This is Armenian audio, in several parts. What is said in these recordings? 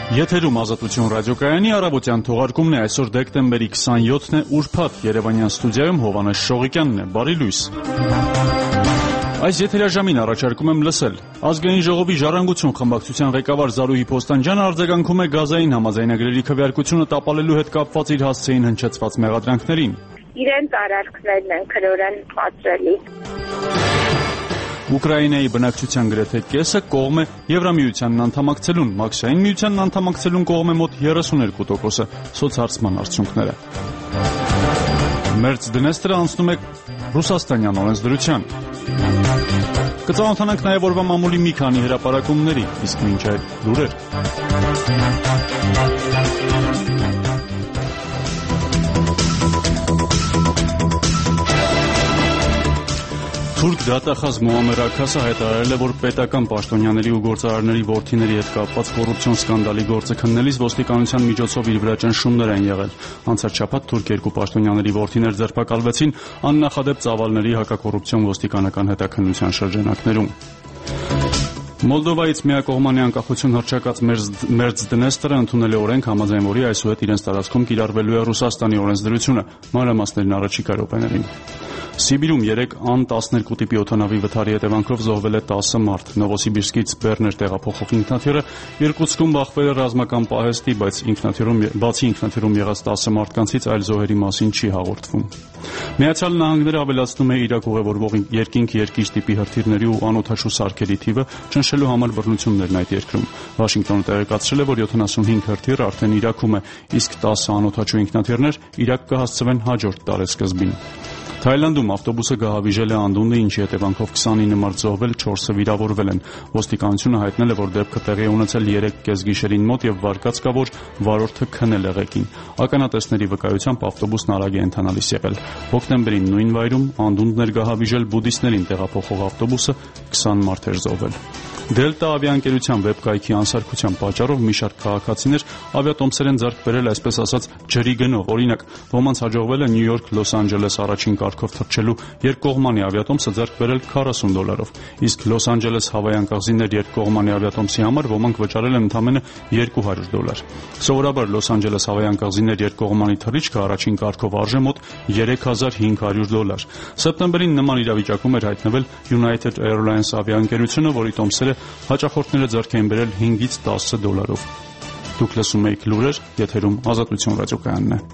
Եթերում Ազատություն ռադիոկայանի առավոտյան թողարկումն է, այսօր դեկտեմբերի 27-ն է, ուրբաթ, Երևանյան ստուդիայում Հովհաննես Շողիկյանն է, բարի լույս։ Այս եթերաժամին առաջարկում եմ լսել. Ազգային ժողովի Ժառանգություն խմբակցության ղեկավար Զարուհի Փոստանջյանը արձագանքում է գազային համաձայնագրերի քվեարկությունը տապալելու հետ կապված իր հասցեին հնչեցված մեղադրանքներին։ Իրենց արարքներն են քրորեն պատժելի։ Ուկրաինայի բնակչության գրեթե կեսը կողմ է Եվրամիությանն անդամակցելուն, Մաքսային միությանն անդամակցելուն կողմ է մոտ 32%-ը, սոցհարցման արդյունքները։ Մերձ Դնեստրը անցնում է ռուսաստանյան օրենսդրության։ Կծանոթանանք նաև օրվա մամուլի մի քանի հրապարակումների, իսկ մինչ այդ լուրեր։ Թուրք դատախազ Մուամմեր Աքասը հայտարարել է, որ պետական պաշտոնյաների ու գործարարների որդիների հետ կապված կոռուպցիոն սկանդալի գործը քննելիս ոստիկանության միջոցով իր վրա ճնշումներ են եղել։ Անցած շաբաթ թուրք երկու պաշտոնյաների որդիներ ձերբակալվեցին աննախադեպ ծավալների հակակոռուպցիոն ոստիկանական հետաքննության շրջանակներում։ Մոլդովայից միակողմանի անկախություն հռչակած Մերձ Դնեստրը ընդունել է օրենք, համաձայն որի այսուհետ իրենց տարածքում կիրառվելու է Ռուսաստանի օրենսդրությունը, մանրամասներն առաջիկա րոպեներին։ Սիբիրում 3 Ան-12 տիպի օդանավի վթարի հետևանքով զոհվել է 10 մարդ։ Նովոսիբիրսկից Բեռներ տեղափոխող ինքնաթիռը Իրկուտսկում բախվել է ռազմական պահեստի, բացի ինքնաթիռում եղած 10 մարդկանցից այլ զոհերի մասին չի հաղորդվում։ Միացյալ Նահանգները ավելացնում է Իրաք ուղևորվող երկինք տիպի հրթիռների ու անօդաչու սարքերի թիվը, ճնշելու համար բռնություններն այդ երկրում։ Վաշինգտոնը տեղեկացրել է, որ 75 հրթիռ արդեն Իրաքում է, իսկ 10 անօդաչու ինքնաթիռներ Իրաք կհասցվեն հաջորդ տարեսկզբին։ Թայլանդում ավտոբուսը գահավիժել է անդունդը, ինչի հետևանքով 29 մարդ զոհվել, 4-ը վիրավորվել են։ Ոստիկանությունը հայտնել է, որ դեպքը տեղի է ունեցել 3 կեսգիշերին մոտ եւ վարկած կա, որ վարորդը քնել է ղեկին։ Ականատեսների վկայությամբ ավտոբուսն արագ է ընթանալիս եղել։ Հոկտեմբերին նույն վայրում անդունդն էր գահավիժել բուդդիստներին տեղափոխող ավտոբուսը, 20 մարդ էր զոհվել։ Դելտա ավիաընկերության վեբկայքի անսարքության պատճառով մի շարք քաղաքացիներ ավիատոմսեր են ձեռք բերել, այսպես ասած, ջրի գնով։ Օրինակ, ոմանց հաջողվել է Նյու Յորք Լոս Անջելես առաջին կարգով թռչելու երկկողմանի ավիատոմսը ձեռք բերել $40, իսկ Լոս Անջելես Հավայան կղզիներ երկկողմանի ավիատոմսի համար ոմանք վճարել են ընդամենը $200։ Սովորաբար Լոս Անջելես Հավայան կղզիներ երկկողմանի թռիչքը առաջին կարգով արժե մոտ $3500։ Սեպտեմբերին նման իրավիճակում էր հայտնվել United Airlines ավիաընկերությունը, որի տոմսերը հաճախորդները ձեռք էին բերել $5-10։ Դուք լսում եք լուրեր, եթերում Ազատություն ռադիոկայանն է։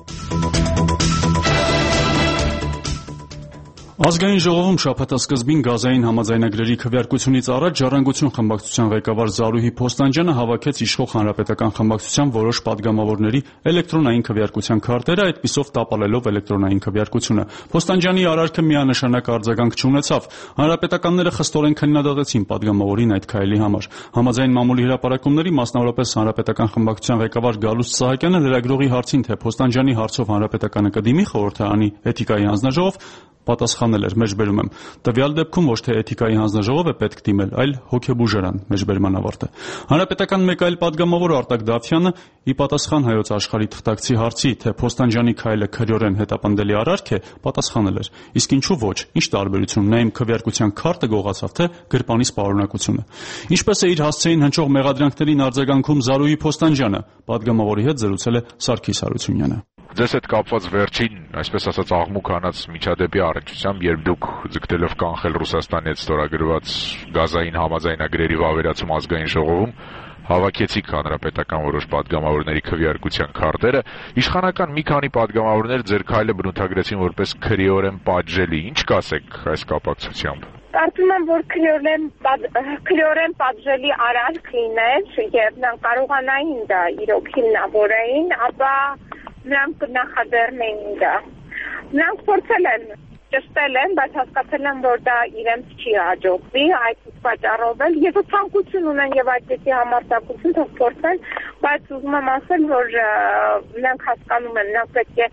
Ազգային ժողովում շաբաթասկզբին գազային համաձայնագրերի քվեարկությունից առաջ Ժառանգություն խմբակցության ղեկավար Զարուհի Փոստանջյանը հավաքեց իշխող Հանրապետական խմբակցության որոշ падգամավորների էլեկտրոնային քվեարկության քարտերը, այդպիսով տապալելով էլեկտրոնային քվեարկությունը։ Փոստանջյանի արարքը միանշանակ արձագանք չունեցավ։ Հանրապետականները խստորեն քննադատեցին падգամավորին այդ քայլի համար։ Համաձայն մամուլի հրապարակումների, մասնավորապես Հանրապետական խմբակցության ղեկավար Գալուստ Սահակյանը լրագրողի հարցին, թե Փոստանջյանի հարցով Հանրապետականը կդիմի խորհրդարանի էթիկայի հանձնաժողով, պատասխանել էր, մեջբերում եմ. տվյալ դեպքում ոչ թե էթիկայի հանձնաժողով է պետք դիմել, այլ հոգեբուժարան, մեջբերման ավարտը։ Հանրապետական մեկ այլ падգամավոր Արտակ Դավթյանը ի պատասխան Հայոց Աշխարհի թղթակցի հարցի, թե Փոստանջյանի քայլը քրեորեն հետապնդելի արարք է, պատասխանել էր. իսկ ինչու ոչ, ինչ տարբերություն, նա իմ քվեարկության քարտը գողացավ, թե գրպանիս պարունակությունը։ Ինչպես է իր հասցեին հնչող մեղադրանքներին արձագանքում Զարուհի Փոստանջյանը, падգամավորի հետ զրուցել է Սարգիս Հարությունյանը։ Ձեզ հետ կապված վերջին, այսպես ասած, աղմուկ հանած միջադեպի առնչությամբ, երբ դուք ձգտելով կանխել Ռուսաստանի հետ ստորագրված գազային համաձայնագրերի վավերացում ազգային ժողովում, հավաքեցիք հանրապետական որոշ падգամավորների քվեարկության քարտերը, իշխանական մի քանի падգամավորներ ձեր քայլը բնութագրեցին որպես քրեորեն պատժելի։ Ինչ կասեք այս կապակցությամբ։ Կարծում եմ, որ քրեորեն պատժելի արարք լիներ եւ նրանք կարողանային դա իրոք հիմնավորեին, ապա նրանք կնախադեռնեին դա։ Նրանք փորձել են, ճշտել են, բայց հասկացել են, որ դա իրենց չի հաջողվի, այդ պատճառով էլ եւ ցանկություն ունեն եւ այդպիսի համարձակություն թող փորձեն, բայց ուզում եմ ասել, որ նրանք հասկանում են, նրանք պետք է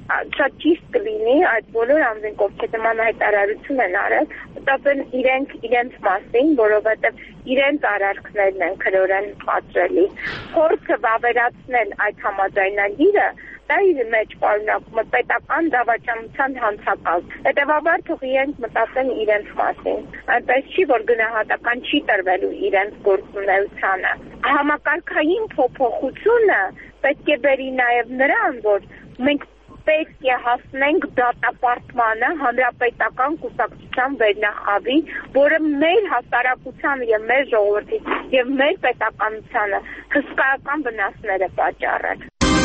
շատ ճիշտ կլինի այդ բոլոր անձինք, ովքեր նման հայտարարություն են արել, մտածեն իրենց մասին, որովհետև իրենց արարքներն են քրորեն պատժելի։ Փորձը վավերացնել այդ համաձայնագիրը դա իր մեջ պարունակում է պետական դավաճանության հանցակալ։ Հետևաբար թող իրենք մտածեն իրենց մասին։ Այնպես չի, որ գնահատական չի տրվելու իրենց գործունեությանը։ Համակարգային փոփոխությունը պետք է բերի նաև նրան, որ մենք պետք է հասնենք դատապարտմանը հանրապետական կուսակցության վերնախավի, որը մեր հասարակության եւ մեր ժողովրդի եւ մեր պետականությանը հսկայական վնասներ է պատճառել։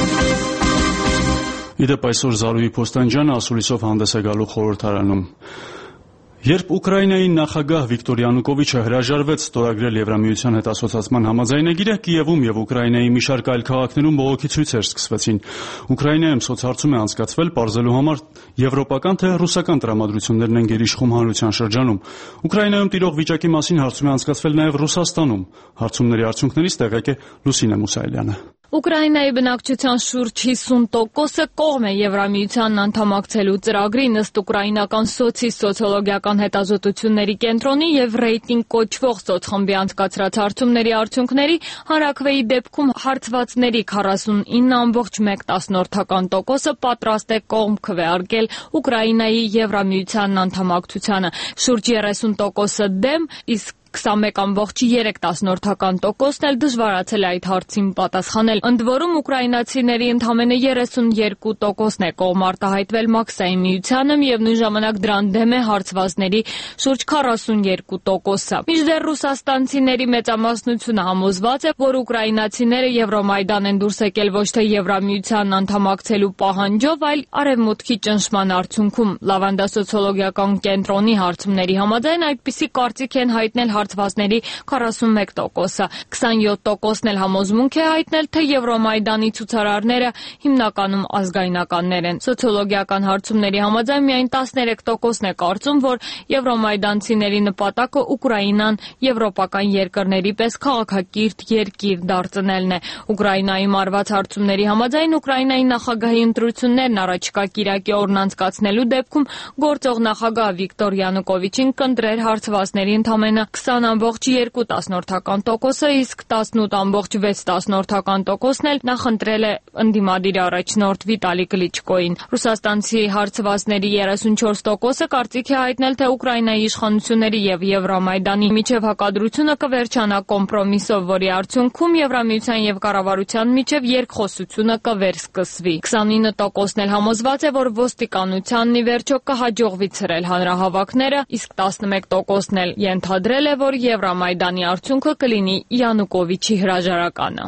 Իդեպ այսօր Զարուհի Փոստանջյանը ասուլիսով հանդես է գալու խորհրդարանում։ Երբ Ուկրաինայի նախագահ Վիկտոր Յանուկովիչը հրաժարվեց ստորագրել Եվրամիության հետ ասոցացման համաձայնագիրը, Կիևում եւ Ուկրաինայի մի շարք այլ քաղաքներում բողոքի ցույցեր սկսվեցին։ Ուկրաինայում սոցհարցում է անցկացվել պարզելու համար եվրոպական թե ռուսական տրամադրություններն են գերիշխում հանրության շրջանում։ Ուկրաինայում տիրող վիճակի մասին հարցում է անցկացվել նաեւ Ռուսաստանում։ Հարցումների արդյունքներից տեղյակ է Լուսինե Մուսայելյանը։ Ուկրաինայի բնակչության շուրջ 50%-ը կողմ է Եվրամիությանն անդամակցելու ծրագրի ըստ ուկրաինական սոցիս սոցիոլոգիական հետազոտությունների կենտրոնի եւ ռեյտինգ կոչվող սոցխմբի անցկացրած հարցումների արդյունքների Հանրաքվեի դեպքում հարցվածների 49.1%-ը պատրաստ է կողմ քվեարկել Ուկրաինայի Եվրամիությանն անդամակցությանը, շուրջ 30%-ը դեմ, իսկ 21.3%-ն էլ դժվարացել է այդ հարցին պատասխանել։ Ընդ որում ուկրաինացիների ընդամենը 32%-ն է կողմ արտահայտվել Մաքսային միությանը եւ նույն ժամանակ դրան դեմ է հարցվածների շուրջ 42%-ը։ Մինչդեռ ռուսաստանցիների մեծամասնությունը համոզված է, որ ուկրաինացիները Եվրոմայդան են դուրս եկել ոչ թե Եվրամիությանն անդամակցելու պահանջով, այլ արևմուտքի ճնշման արդյունքում։ Լավանդա սոցիոլոգիական կենտրոնի հարցումների համաձայն այդպիսի կարծիք են հայտնել հարցվածների 41%-ը, 27%-ն էլ համոզմունք է հայտնել, թե Եվրոմայդանի ցուցարարները հիմնականում ազգայնականներ են։ Սոցիոլոգիական հարցումների համաձայն միայն 13%-ն է կարծում, որ Եվրոմայդանցիների նպատակը Ուկրաինան եվրոպական երկրների պես քաղաքակիրթ երկիր դարձնելն է։ Ուկրաինայում արված հարցումների համաձայն Ուկրաինայի նախագահի ընտրություններն առաջիկա կիրակի օրն անցկացնելու դեպքում գործող նախագահ Վիկտոր Յանուկովիչին կընտրեր հարցվածների ընդամենը 20.2%-ը, իսկ 18.6%-ն էլ նախընտրել է ընդդիմադիր առաջնորդ Վիտալի Կլիչկոին։ Ռուսաստանցի հարցվածների 34%-ը կարծիք է հայտնել, թե Ուկրաինայի իշխանությունների եւ Եվրոմայդանի միջև հակադրությունը կվերջանա կոմպրոմիսով, որի արդյունքում Եվրամիության եւ կառավարության միջև երկխոսությունը կվերսկսվի։ 29%-ն էլ համոզված է, որ ոստիկանությանն ի վերջո կհաջողվի ցրել հանրահավաքները, իսկ 11%-ն էլ ենթադրել է, որ Եվրոմայդանի արդյունքը կլինի Յանուկովիչի հրաժարականը։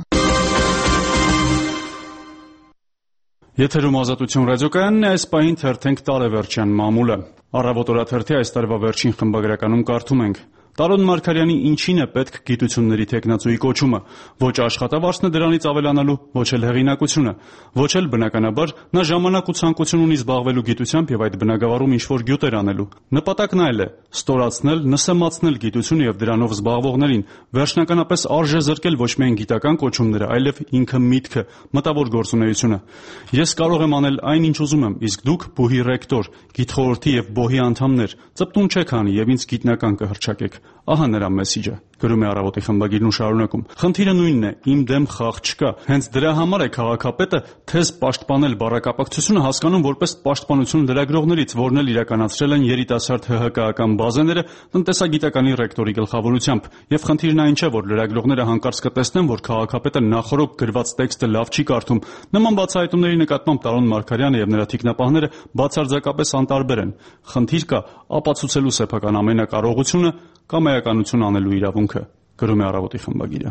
Եթերում Ազատություն ռադիոկայանն է, այս պահին թերթենք տարեվերջյան մամուլը։ Առավոտ օրաթերթի այս տարվա վերջին խմբագրականում կարդում ենք. Տարոն Մարգարյանի ինչին է պետք գիտությունների թեկնածուի կոչումը, ոչ աշխատավարձն է դրանից ավելանալու, ոչ էլ հեղինակությունը, ոչ էլ բնականաբար նա ժամանակ ու ցանկություն ունի զբաղվելու գիտությամբ եւ այդ բնագավառում ինչ-որ գյուտեր անելու։ Նպատակն այլ է՝ ստորացնել, նսեմացնել գիտությունը եւ դրանով զբաղվողներին, վերջնականապես արժե զրկել ոչ միայն գիտական կոչումները, այլև ինքը միտքը, մտավոր գործունեությունը։ Ես կարող եմ անել այն, ինչ ուզում եմ, իսկ դուք բուհի ռեկտոր, գիտխորհրդի եւ բոհի անդամներ, ծպտուն չեք անի եւ ինձ գիտնական կհրճակեք։ Ահա նրա մեսիջը, գրում է Առավոտի խմբագիրն ու շարունակում։ Խնդիրը նույնն է, իմ դեմ խաղ չկա։ Հենց դրա համար է քաղաքապետը թեզ պաշտպանել բառակապակցությունը հասկանում որպես պաշտպանություն լրագրողներից, որն էլ իրականացրել են երիտասարդ ՀՀԿ-ական բազեները տնտեսագիտականի ռեկտորի գլխավորությամբ։ Եվ խնդիրն այն չէ, որ լրագրողները հանկարծ կտեսնեն, որ քաղաքապետը նախորոք գրված տեքստը լավ չի կարդում։ Նման բացահայտումների նկատմամբ Տարոն Մարգարյանը եւ նրա թիկնապահները բացարձակապես անտարբեր են։ Խնդիր կա ապացուցելու սեփական ամենակարողությունը կամ էականություն անելու իրավունքը, գրում է Առավոտի խմբագիրը։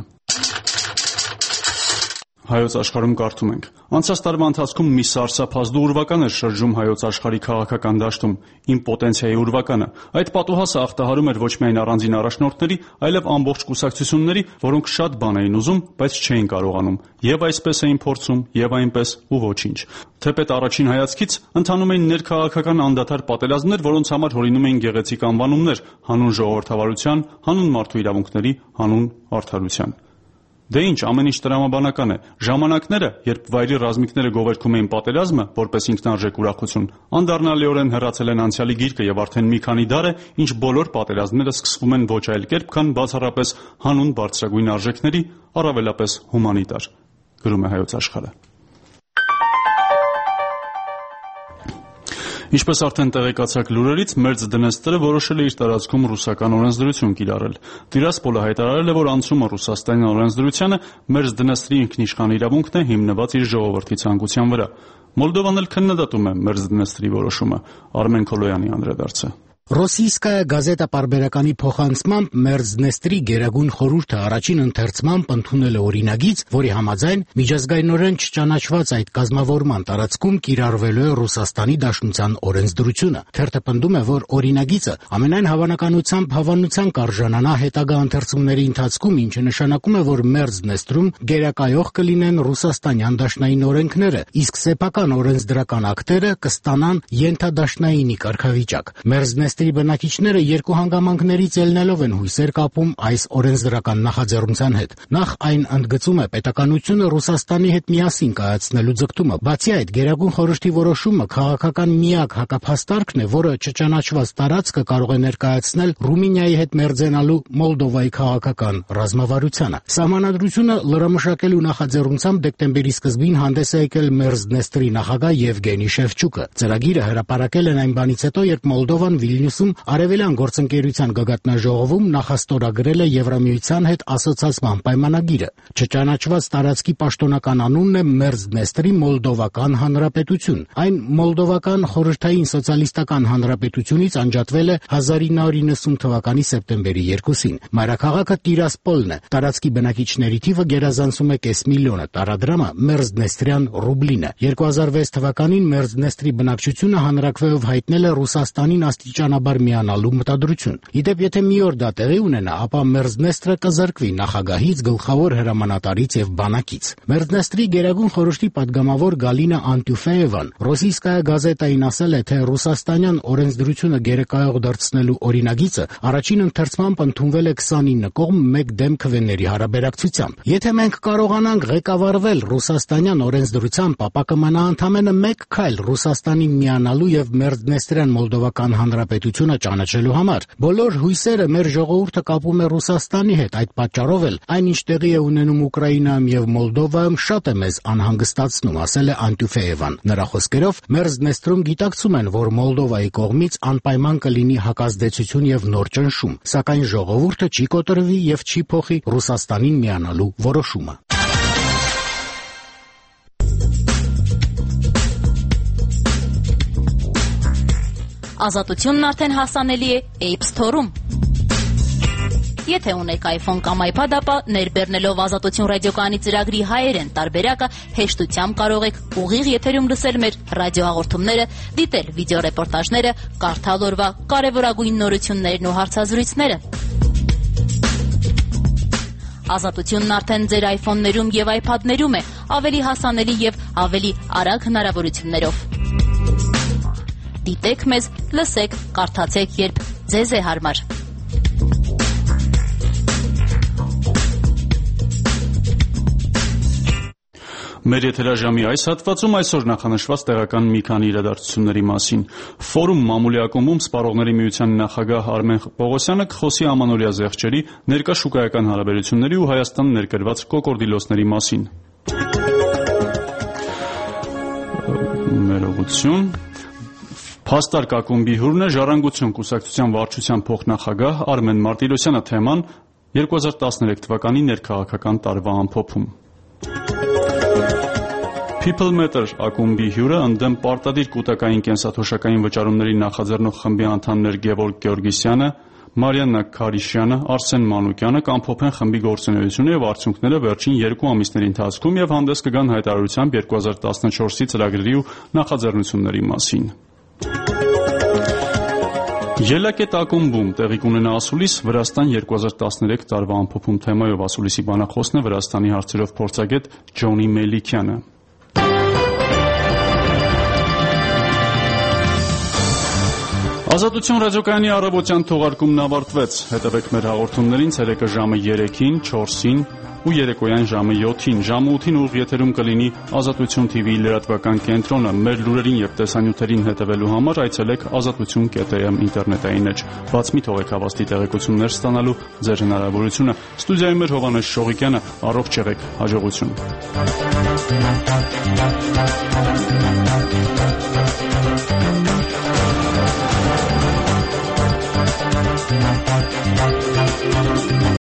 Հայոց աշխարհում կարդում ենք. Անցած տարվա ընթացքում մի սարսափազդու ուրվական էր շրջում հայոց աշխարհի քաղաքական դաշտում, իմպոտենցիայի ուրվականը։ Այդ պատուհասը ախտահարում էր ոչ միայն առանձին առաջնորդների, այլև ամբողջ կուսակցությունների, որոնք շատ բան էին ուզում, բայց չէին կարողանում։ Եվ այսպես էին փորձում, եւ այնպես ու ոչինչ։ Թեպետ առաջին հայացքից ընթանում էին ներքաղաքական անդադար պատերազմներ, որոնց համար հորինում էին գեղեցիկ անվանումներ՝ հանուն ժողովրդավարության, հանուն մարդու իրավունքների, հանուն արդարության։ Դե ինչ, ամեն ինչ տրամաբանական է։ Ժամանակները, երբ վայրի ռազմիկները գովերգում էին պատերազմը որպես ինքնարժեք ուրախություն, անդառնալիորեն հեռացել են անցյալի գիրկը եւ արդեն մի քանի դար է, ինչ բոլոր պատերազմները սկսվում են ոչ այլ կերպ, քան բացառապես հանուն բարձրագույն արժեքների, առավելապես հումանիտար։ Գրում է Հայոց Աշխարհը։ Ինչպես արդեն տեղեկացաք լուրերից, Մերձդնեստրը որոշել է իր տարածքում ռուսական օրենսդրություն կիրառել։ Տիրասպոլը հայտարարել է, որ անցումը Ռուսաստանի օրենսդրությանը Մերձդնեստրի ինքնիշխան իրավունքն է հիմնված իր ժողովրդի ցանկության վրա։ Մոլդովան էլ քննադատում է Մերձդնեստրի որոշումը։ Արմեն Քոլոյանի անդրադարձը։ Ռոսիյսկայա գազետա պարբերականի փոխանցմամբ Մերձդնեստրի գերագույն խորհուրդը առաջին ընթերցմամբ ընդունել է օրինագիծ, որի համաձայն միջազգայինորեն չճանաչված այդ կազմավորման տարածքում կիրառվելու է Ռուսաստանի Դաշնության օրենսդրությունը։ Թերթը պնդում է, որ օրինագիծը ամենայն հավանականությամբ հավանության կարժանանա հետագա ընթերցումների ընթացքում, ինչը նշանակում է, որ Մերձդնեստրում գերակայող կլինեն ռուսաստանյան դաշնային օրենքները, իսկ սեփական օրենսդրական ակտերը կստանան ենթադաշնայինի կարգավիճակ։ Մերձդնեստրի բնակիչները երկու հանգամանքներից ելնելով են հույսեր կապում այս օրենսդրական նախաձեռնության հետ։ Նախ այն ընդգծում է պետականությունը Ռուսաստանի հետ միասին կայացնելու ձգտումը։ Բացի այդ, Գերագույն խորհրդի որոշումը քաղաքական միակ հակափաստարկն է, որը չճանաչված տարածքը կարող է ներկայացնել Ռումինիայի հետ մերձենալու Մոլդովայի քաղաքական ռազմավարությանը։ Սահմանադրությունը լրամշակելու նախաձեռնությամբ դեկտեմբերի սկզբին հանդես է եկել Մերձդնեստրի նախագահ Եվգենի Շևչուկը։ Ծրագիրը հրապարակել են այն բանից հետո, երբ Մոլդովան Վիլնյուսում Արևելյան գործընկերության գագաթնաժողովում նախաստորագրել է Եվրամիության հետ ասոցիացման պայմանագիրը։ Չճանաչված տարածքի պաշտոնական անունն է Մերձդնեստրի Մոլդովական Հանրապետություն։ Այն Մոլդովական խորհրդային սոցիալիստական հանրապետությունից անջատվել է 1990 թվականի սեպտեմբերի 2-ին։ Մայրաքաղաքը Տիրասպոլն է։ Տարածքի բնակիչների թիվը գերազանցում է կես միլիոնը, տարադրամը Մերձդնեստրյան ռուբլին է։ 2006 թվականին Մերձդնեստրի բնակչությունը հանրաքվեով հայտնել է Ռուսաստանին աստիճանաբար միանալու մտադրություն։ Իդեպ, եթե մի օր դա տեղի ունենա, ապա Մերձդնեստրը կզրկվի նախագահից, գլխավոր հրամանատարից եւ բանակից։ Մերձդնեստրի Գերագույն խորհրդի падգամավոր Գալինա Անտյուֆեևան Ռոսիյսկայա գազետային ասել է, թե ռուսաստանյան օրենսդրությունը գերակայող դարձնելու օրինագիծը առաջին ընթերցմամբ ընդունվել է 29 կողմ 1 դեմ քվեների հարաբերակցությամբ։ Եթե մենք կարողանանք ղեկավարվել ռուսաստանյան օրենսդրությամբ, ապա կմնա ընդամենը 1 քայլ Ռուսաստանին միանալու եւ Մերձդնեստրյան Մոլդովական Հանրապետությունը ճանաչելու համար։ Բոլոր հույսերը մեր ժողովուրդը կապում է Ռուսաստանի հետ, այդ պատճառով էլ այնինչ տեղի է ունենում Ուկրաինայում եւ Մոլդովայում շատ է մեզ անհանգստացնում, ասել է Անտյուֆեևան։ Նրա խոսքերով Մերձդնեստրում գիտակցում են, որ Մոլդովայի կողմից անպայման կլինի հակազդեցություն եւ նոր ճնշում, սակայն ժողովուրդը չի կոտրվի եւ չի փոխի Ռուսաստանին միանալու որոշումը։ Ազատությունն արդեն հասանելի է App Store-ում։ Եթե ունեք iPhone կամ iPad, ապա ներբեռնելով Ազատություն ռադիոկայանի ծրագրի հայերեն տարբերակը հեշտությամբ կարող եք ուղիղ եթերում լսել մեր ռադիոհաղորդումները, դիտել վիդեոռեպորտաժները, կարդալ օրվա կարևորագույն նորություններն ու հարցազրույցները։ Ազատությունն արդեն ձեր iPhone-ներում եւ iPad-ներում է, ավելի հասանելի եւ ավելի արագ հնարավորություններով։ Դիտեք մեզ, լսեք, կարդացեք, երբ ձեզ է հարմար։ Մեր եթերաժամի այս հատվածում այսօր նախանշված տեղական մի քանի իրադարձությունների մասին։ Ֆորում մամուլի ակումբում Սպառողների միության նախագահ Արմեն Պողոսյանը կխոսի ամանորյա զեղչերի, ներկա շուկայական հարաբերությունների ու Հայաստան ներկրված կոկորդիլոսների մասին։ Մերողություն։ Փաստարկ ակումբի հյուրն է Ժառանգություն կուսակցության վարչության փոխնախագահ Արմեն Մարտիրոսյանը, թեման 2013 թվականի ներքաղաքական տարվա ամփոփում։ People Matter ակումբի հյուրը ընդդեմ պարտադիր կൂട്ടակային կենսաթոշակային վճարումների նախաձեռնող խմբի անդամներ Գևորգ Գեորգիսյանը, Մարիաննա Քարիշյանը, Արսեն Մանուկյանը կամփոփեն խմբի գործունեությունը եւ արդյունքները վերջին 2 ամիսների ընթացքում եւ հանդես կգան հայտարարությամբ 2014-ի ծրագրերի ու նախաձեռնությունների մասին։ Ելակետ ակումբում տեղի կունենա ասուլիս Վրաստան 2013 տարվա ամփոփում թեմայով ասուլիսի բանախոսն է Վրաստանի հարցերով փորձագետ Ջոնի Մելիքյանը։ Ազատություն ռադիոկայանի առավոտյան թողարկումն ավարտվեց։ Հետևեք մեր հաղորդումներին ցերեկը ժամը 3-ին, 4-ին ու երեկոյան ժամը 7-ին։ Ժամը 8-ին ուղիղ եթերում կլինի Ազատություն TV-ի լրատվական կենտրոնը։ Մեր լուրերին եւ տեսանյութերին հետևելու համար այցելեք azatutun.am ինտերնետային էջ։ Բաց մի թողեք հավաստի տեղեկություններ ստանալու ձեր հնարավորությունը։ Ստուդիայում էր Հովհաննես Շողիկյանը։ Առողջ եղեք, հաջողություն։